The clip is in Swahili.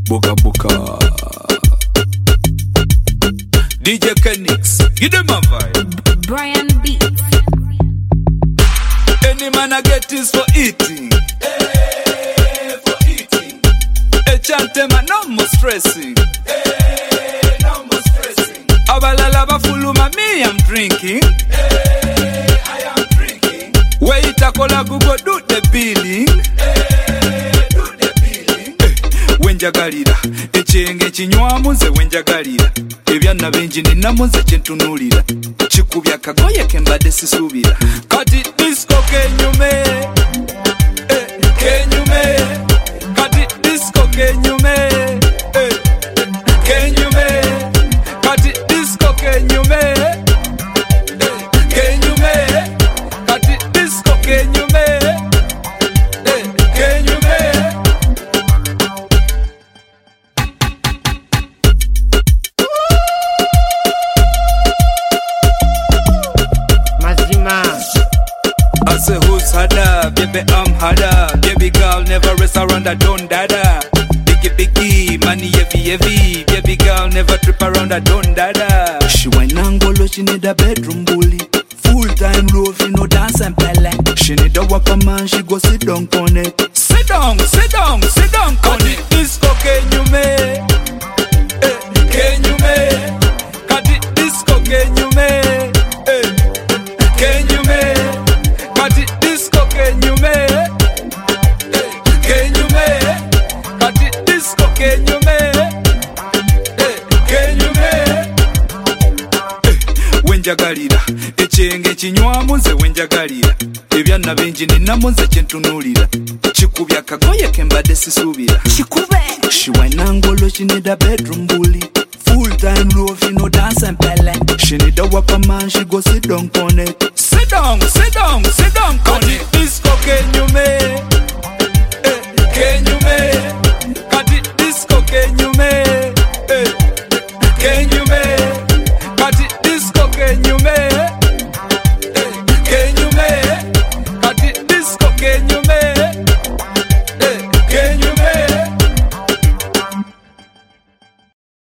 Boca Boca. DJ Kenix, give them a vibe. Brian Beats. Any man I get is for eating. Hey, for eating. A chante man no more stressing. Hey, no more stressing. Abalala bafuluma me I'm drinking. Hey, I am drinking. Wait a kola go do the billing. Hey, do the billing. Hey, wenjagalira echenge chinywamu nze wenjagalira ebyana bingi ninamuze kyentunulira kikubya kagoye kembadde sisubira kati disco kenyume kenyume kati disco kenyume kenyume kati disco kenyume kenyume kati disco kenyume kenyume. I say who's harder, baby I'm harder. Baby girl never rest around a don't dada. Biggie biggie, money heavy heavy. Baby girl never trip around a don't dada. She wine angolo, she need a bedroom bully. Full time love, you know dance and pele. She need a waka man, she go sit down on it. Sit down, sit down, sit down on it. Disco kenyume, kenyume. Kati disco kenyume. Wenjagalira echenge chinywamu nze wenjagalira ebyana bingi ninamu nze kyentunulira kikubya kagoye kembadde sisubira Chikube. She wine angolo, she need a bedroom bully. Full time love, you know dance and pele. She need a waka man, she go sit down on it. Sit down, sit down, sit down on it. Disco kenyume, kenyume.